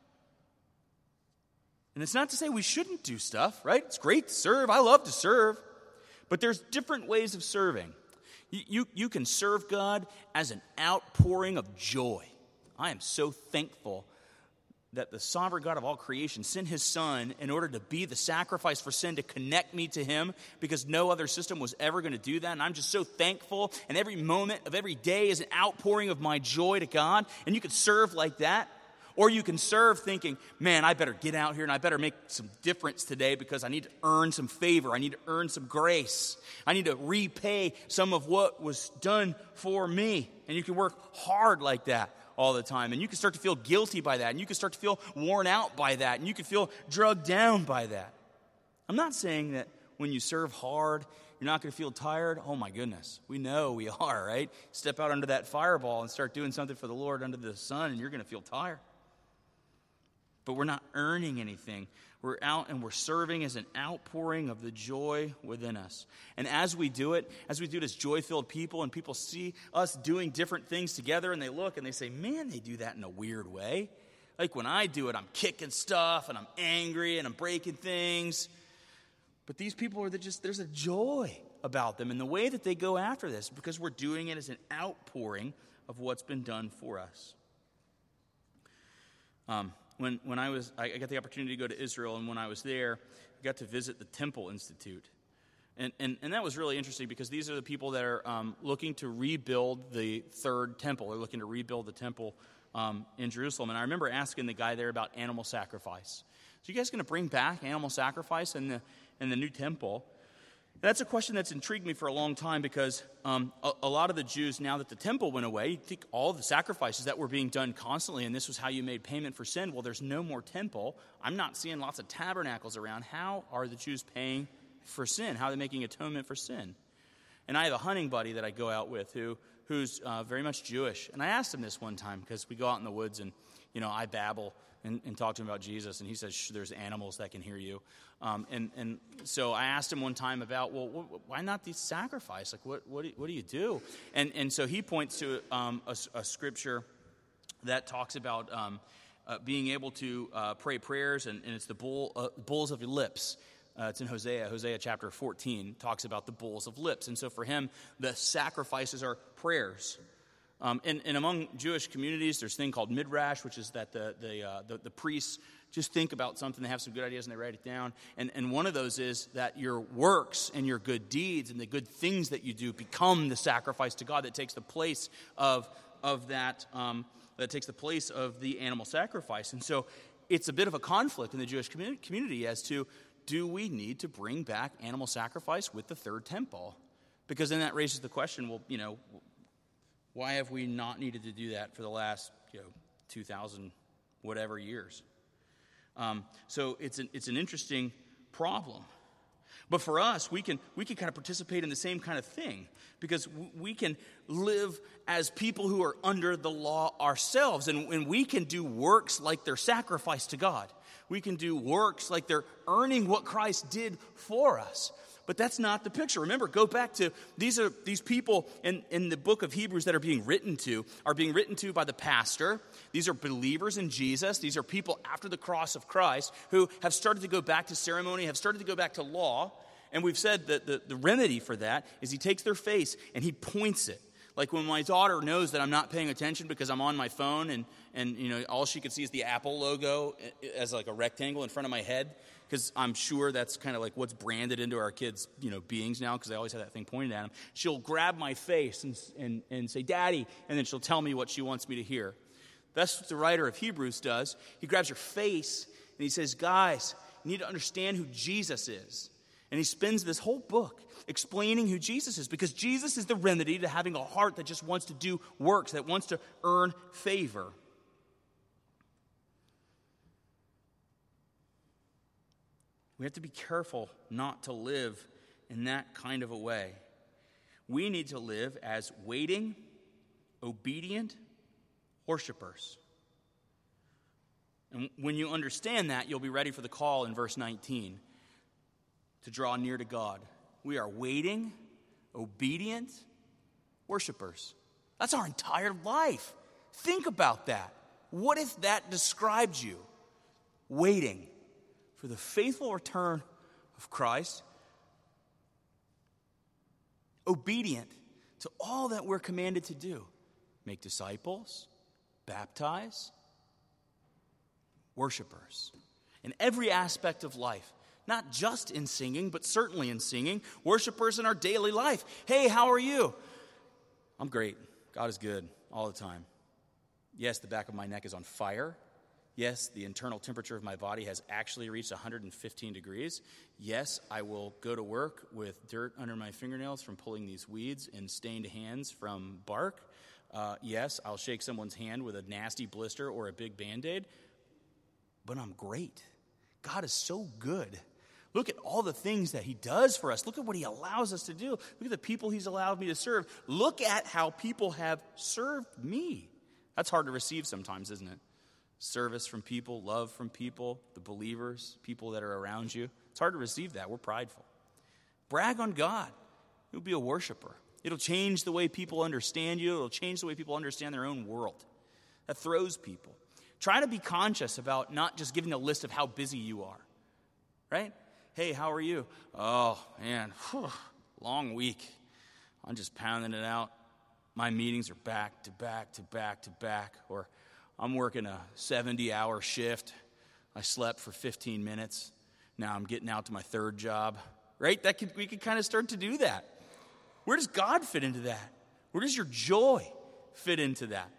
And it's not to say we shouldn't do stuff, right? It's great to serve. I love to serve. But there's different ways of serving. You, you, you can serve God as an outpouring of joy. I am so thankful that the sovereign God of all creation sent his son in order to be the sacrifice for sin, to connect me to him, because no other system was ever going to do that. And I'm just so thankful. And every moment of every day is an outpouring of my joy to God. And you can serve like that. Or you can serve thinking, man, I better get out here and I better make some difference today because I need to earn some favor. I need to earn some grace. I need to repay some of what was done for me. And you can work hard like that all the time. And you can start to feel guilty by that. And you can start to feel worn out by that. And you can feel drugged down by that. I'm not saying that when you serve hard, you're not going to feel tired. Oh my goodness. We know we are, right? Step out under that fireball and start doing something for the Lord under the sun, and you're going to feel tired. But we're not earning anything. We're out and we're serving as an outpouring of the joy within us. And as we do it, as we do it as joy-filled people, and people see us doing different things together, and they look and they say, man, they do that in a weird way. Like when I do it, I'm kicking stuff and I'm angry and I'm breaking things. But these people are just, there's a joy about them in the way that they go after this, because we're doing it as an outpouring of what's been done for us. Um, When when I was, I got the opportunity to go to Israel, and when I was there, I got to visit the Temple Institute. And and, and that was really interesting, because these are the people that are um, looking to rebuild the third temple. They're looking to rebuild the temple um, in Jerusalem. And I remember asking the guy there about animal sacrifice. So you guys going to bring back animal sacrifice? And the and the new temple. That's a question that's intrigued me for a long time because um, a, a lot of the Jews, now that the temple went away, you think all the sacrifices that were being done constantly, and this was how you made payment for sin. Well, there's no more temple. I'm not seeing lots of tabernacles around. How are the Jews paying for sin? How are they making atonement for sin? And I have a hunting buddy that I go out with who who's uh, very much Jewish. And I asked him this one time because we go out in the woods and, you know, I babble and, and talk to him about Jesus. And he says, Shh, there's animals that can hear you. Um, and, and so I asked him one time about, well, wh- why not the sacrifice? Like, what what do you, what do, you do? And, and so he points to um, a, a scripture that talks about um, uh, being able to uh, pray prayers, and, and it's the bull, uh, bulls of your lips. Uh, it's in Hosea. Hosea chapter fourteen talks about the bulls of lips. And so for him, the sacrifices are prayers. Um, and, and among Jewish communities, there's a thing called midrash, which is that the the, uh, the the priests just think about something, they have some good ideas, and they write it down. And, and one of those is that your works and your good deeds and the good things that you do become the sacrifice to God that takes the place of, of that, um, that takes the place of the animal sacrifice. And so it's a bit of a conflict in the Jewish community, community as to, do we need to bring back animal sacrifice with the third temple? Because then that raises the question, well, you know, why have we not needed to do that for the last, you know, two thousand whatever years? Um, so it's an, it's an interesting problem. But for us, we can we can kind of participate in the same kind of thing because w- we can live as people who are under the law ourselves, and, and we can do works like they're sacrifice to God. We can do works like they're earning what Christ did for us. But that's not the picture. Remember, go back to these are these people in, in the book of Hebrews that are being written to, are being written to by the pastor. These are believers in Jesus. These are people after the cross of Christ who have started to go back to ceremony, have started to go back to law. And we've said that the, the remedy for that is he takes their face and he points it. Like when my daughter knows that I'm not paying attention because I'm on my phone and, and you know, all she can see is the Apple logo as like a rectangle in front of my head, because I'm sure that's kind of like what's branded into our kids' you know beings now, because they always have that thing pointed at them. She'll grab my face and, and, and say, Daddy, and then she'll tell me what she wants me to hear. That's what the writer of Hebrews does. He grabs your face and he says, guys, you need to understand who Jesus is. And he spends this whole book explaining who Jesus is, because Jesus is the remedy to having a heart that just wants to do works, that wants to earn favor. We have to be careful not to live in that kind of a way. We need to live as waiting, obedient worshipers. And when you understand that, you'll be ready for the call in verse nineteen to draw near to God. We are waiting, obedient worshipers. That's our entire life. Think about that. What if that described you? Waiting for the faithful return of Christ, obedient to all that we're commanded to do. Make disciples, baptize, worshipers. In every aspect of life, not just in singing, but certainly in singing, worshipers in our daily life. Hey, how are you? I'm great. God is good all the time. Yes, the back of my neck is on fire. Yes, the internal temperature of my body has actually reached one hundred fifteen degrees. Yes, I will go to work with dirt under my fingernails from pulling these weeds and stained hands from bark. Uh, yes, I'll shake someone's hand with a nasty blister or a big Band-Aid. But I'm great. God is so good. Look at all the things that he does for us. Look at what he allows us to do. Look at the people he's allowed me to serve. Look at how people have served me. That's hard to receive sometimes, isn't it? Service from people, love from people, the believers, people that are around you. It's hard to receive that. We're prideful. Brag on God. You'll be a worshiper. It'll change the way people understand you. It'll change the way people understand their own world. That throws people. Try to be conscious about not just giving a list of how busy you are. Right? Hey, how are you? Oh, man, whew, long week. I'm just pounding it out. My meetings are back to back to back to back. Or I'm working a seventy-hour shift. I slept for fifteen minutes. Now I'm getting out to my third job. Right? That could, we could kind of start to do that. Where does God fit into that? Where does your joy fit into that?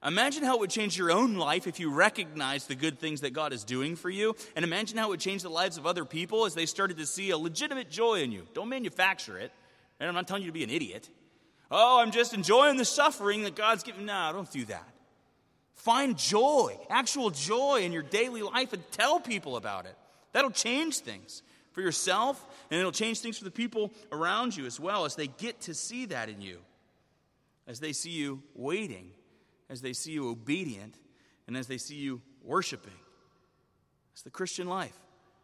Imagine how it would change your own life if you recognize the good things that God is doing for you. And imagine how it would change the lives of other people as they started to see a legitimate joy in you. Don't manufacture it. And I'm not telling you to be an idiot. Oh, I'm just enjoying the suffering that God's given. No, don't do that. Find joy, actual joy in your daily life, and tell people about it. That'll change things for yourself, and it'll change things for the people around you as well as they get to see that in you. As they see you waiting, as they see you obedient, and as they see you worshiping. It's the Christian life.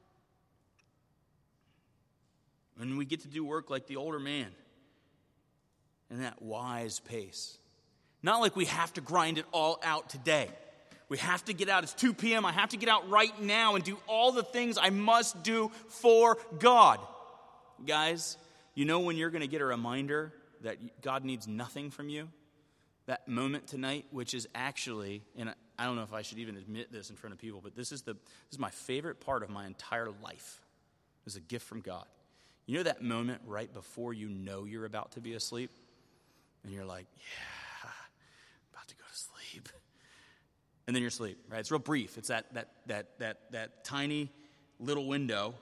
And we get to do work like the older man in that wise pace. Not like we have to grind it all out today. We have to get out. It's two p.m. I have to get out right now and do all the things I must do for God. Guys, you know when you're going to get a reminder that God needs nothing from you? That moment tonight, which is actually, and I don't know if I should even admit this in front of people, but this is the this is my favorite part of my entire life. It's a gift from God. You know that moment right before you know you're about to be asleep? And you're like, yeah, about to go to sleep. And then you're asleep, right? It's real brief. It's that that that that that tiny little window.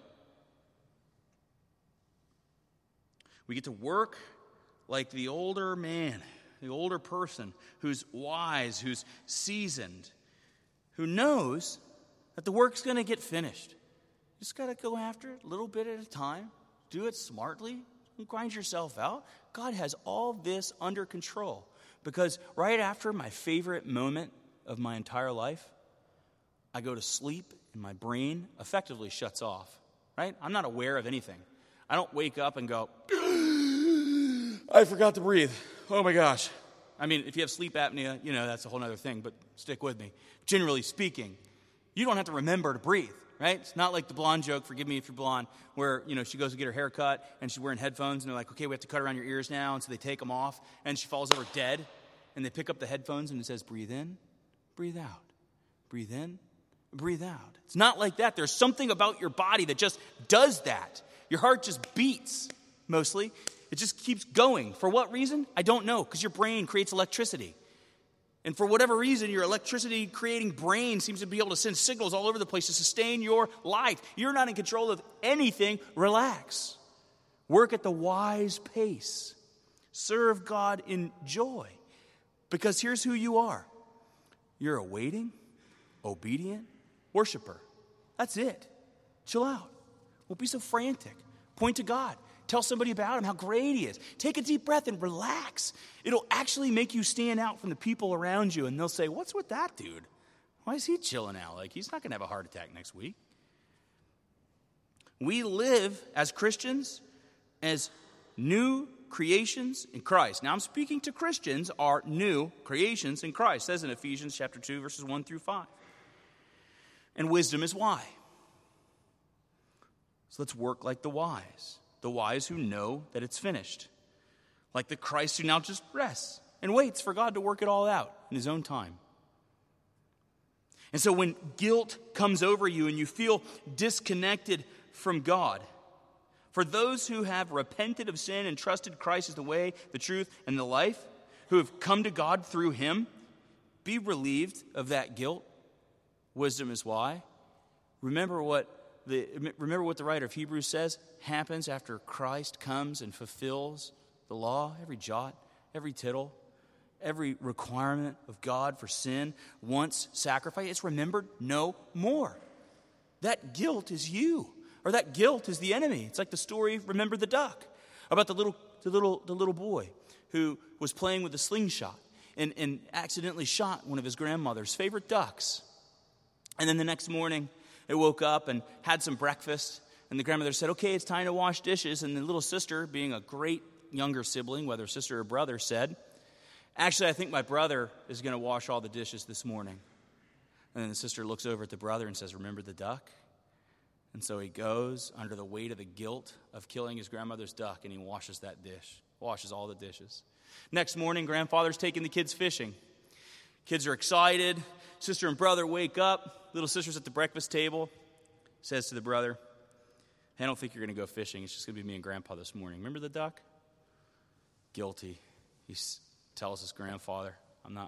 We get to work like the older man, the older person who's wise, who's seasoned, who knows that the work's going to get finished. You just got to go after it a little bit at a time. Do it smartly. Don't grind yourself out. God has all this under control. Because right after my favorite moment of my entire life, I go to sleep and my brain effectively shuts off. Right? I'm not aware of anything. I don't wake up and go, I forgot to breathe. Oh my gosh. I mean, if you have sleep apnea, you know, that's a whole other thing, but stick with me. Generally speaking, you don't have to remember to breathe, right? It's not like the blonde joke, forgive me if you're blonde, where, you know, she goes to get her hair cut and she's wearing headphones and they're like, okay, we have to cut around your ears now. And so they take them off and she falls over dead and they pick up the headphones and it says, breathe in, breathe out, breathe in, breathe out. It's not like that. There's something about your body that just does that. Your heart just beats, mostly. It just keeps going. For what reason? I don't know, because your brain creates electricity. And for whatever reason, your electricity-creating brain seems to be able to send signals all over the place to sustain your life. You're not in control of anything. Relax. Work at the wise pace. Serve God in joy. Because here's who you are. You're a waiting, obedient worshiper. That's it. Chill out. Don't be so frantic. Point to God. Tell somebody about him, how great he is. Take a deep breath and relax. It'll actually make you stand out from the people around you, and they'll say, what's with that dude? Why is he chilling out? Like, he's not going to have a heart attack next week. We live as Christians as new creations in Christ. Now, I'm speaking to Christians are new creations in Christ. It says in Ephesians chapter two, verses one through five. And wisdom is why. So let's work like the wise. The wise who know that it's finished. Like the Christ who now just rests and waits for God to work it all out in his own time. And so when guilt comes over you and you feel disconnected from God, for those who have repented of sin and trusted Christ as the way, the truth, and the life, who have come to God through him, be relieved of that guilt. Wisdom is why. Remember what The, remember what the writer of Hebrews says happens after Christ comes and fulfills the law, every jot, every tittle, every requirement of God for sin, once sacrificed, it's remembered no more. That guilt is you, or that guilt is the enemy. It's like the story, Remember the Duck, about the little, the little, the little boy who was playing with a slingshot and, and accidentally shot one of his grandmother's favorite ducks. And then the next morning, they woke up and had some breakfast, and the grandmother said, okay, it's time to wash dishes. And the little sister, being a great younger sibling, whether sister or brother, said, actually, I think my brother is going to wash all the dishes this morning. And then the sister looks over at the brother and says, remember the duck? And so he goes under the weight of the guilt of killing his grandmother's duck, and he washes that dish, washes all the dishes. Next morning, grandfather's taking the kids fishing. Kids are excited. Sister and brother wake up. Little sister's at the breakfast table, says to the brother, hey, I don't think you're going to go fishing. It's just going to be me and Grandpa this morning. Remember the duck? Guilty. He tells his grandfather, I'm not,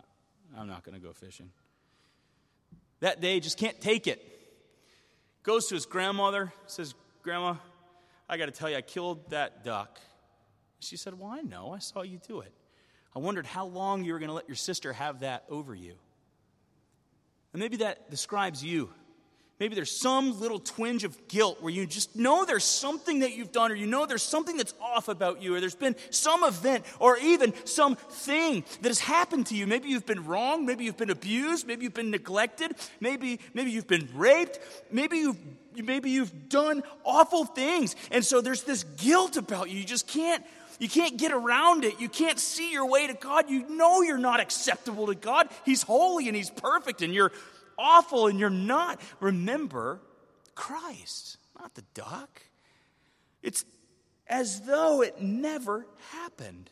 I'm not going to go fishing. That day, just can't take it. Goes to his grandmother, says, Grandma, I got to tell you, I killed that duck. She said, well, I know. I saw you do it. I wondered how long you were going to let your sister have that over you. And maybe that describes you. Maybe there's some little twinge of guilt where you just know there's something that you've done, or you know there's something that's off about you, or there's been some event or even something that has happened to you. Maybe you've been wrong. Maybe you've been abused. Maybe you've been neglected. Maybe, maybe you've been raped. Maybe you've, maybe you've done awful things. And so there's this guilt about you. You just can't You can't get around it. You can't see your way to God. You know you're not acceptable to God. He's holy and he's perfect, and you're awful and you're not. Remember Christ, not the duck. It's as though it never happened.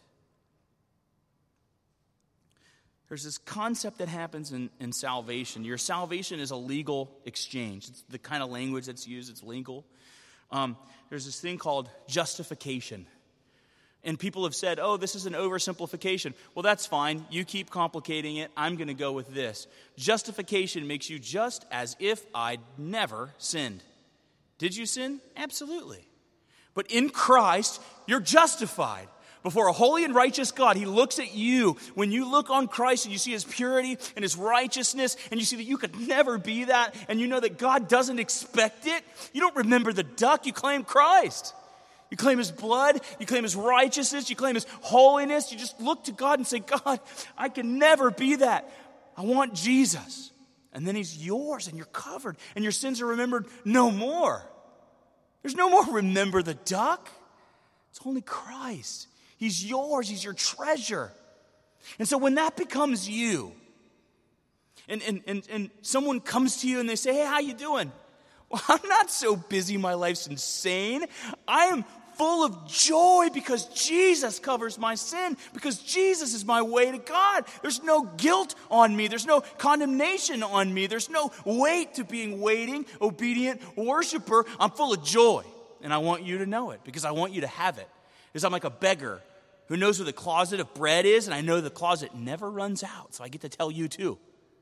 There's this concept that happens in, in salvation. Your salvation is a legal exchange. It's the kind of language that's used. It's legal. Um, there's this thing called justification. And people have said, oh, this is an oversimplification. Well, that's fine. You keep complicating it. I'm going to go with this. Justification makes you just as if I'd never sinned. Did you sin? Absolutely. But in Christ, you're justified. Before a holy and righteous God, he looks at you. When you look on Christ and you see his purity and his righteousness, and you see that you could never be that, and you know that God doesn't expect it, you don't remember the duck, you claim Christ. You claim his blood, you claim his righteousness, you claim his holiness. You just look to God and say, God, I can never be that. I want Jesus. And then he's yours and you're covered and your sins are remembered no more. There's no more remember the duck. It's only Christ. He's yours. He's your treasure. And so when that becomes you, and, and, and, and someone comes to you and they say, hey, how you doing? Well, I'm not so busy. My life's insane. I am full of joy because Jesus covers my sin, because Jesus is my way to God. There's no guilt on me. There's no condemnation on me. There's no weight to being waiting, obedient worshiper. I'm full of joy, and I want you to know it because I want you to have it. Because I'm like a beggar who knows where the closet of bread is, and I know the closet never runs out, so I get to tell you too.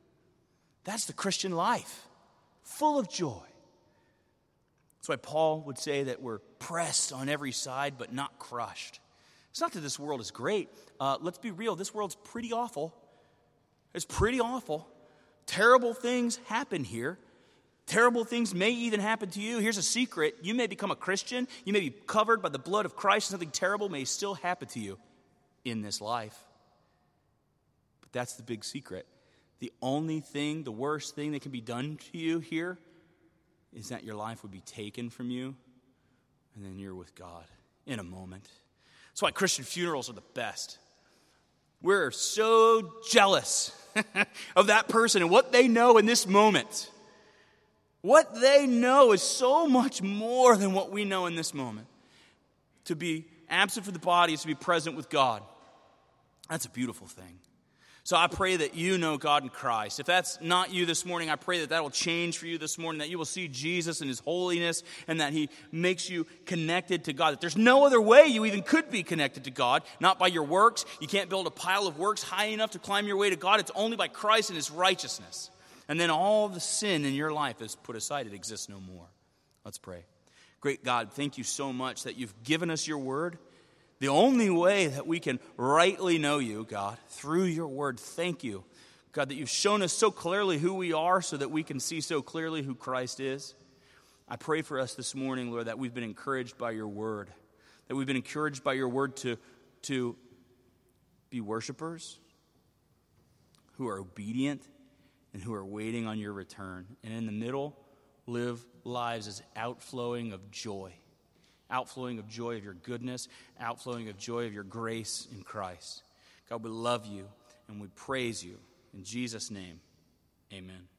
That's the Christian life, full of joy. That's why Paul would say that we're pressed on every side but not crushed. It's not that this world is great. Uh, let's be real. This world's pretty awful. It's pretty awful. Terrible things happen here. Terrible things may even happen to you. Here's a secret. You may become a Christian. You may be covered by the blood of Christ. Something terrible may still happen to you in this life. But that's the big secret. The only thing, the worst thing that can be done to you here is that your life would be taken from you, and then you're with God in a moment. That's why Christian funerals are the best. We're so jealous of that person and what they know in this moment. What they know is so much more than what we know in this moment. To be absent from the body is to be present with God. That's a beautiful thing. So I pray that you know God in Christ. If that's not you this morning, I pray that that will change for you this morning, that you will see Jesus and his holiness, and that he makes you connected to God. That there's no other way you even could be connected to God, not by your works. You can't build a pile of works high enough to climb your way to God. It's only by Christ and his righteousness. And then all the sin in your life is put aside. It exists no more. Let's pray. Great God, thank you so much that you've given us your word. The only way that we can rightly know you, God, through your word. Thank you, God, that you've shown us so clearly who we are so that we can see so clearly who Christ is. I pray for us this morning, Lord, that we've been encouraged by your word, that we've been encouraged by your word to, to be worshipers who are obedient and who are waiting on your return. And in the middle, live lives as outflowing of joy. Outflowing of joy of your goodness, outflowing of joy of your grace in Christ. God, we love you and we praise you. In Jesus' name, amen.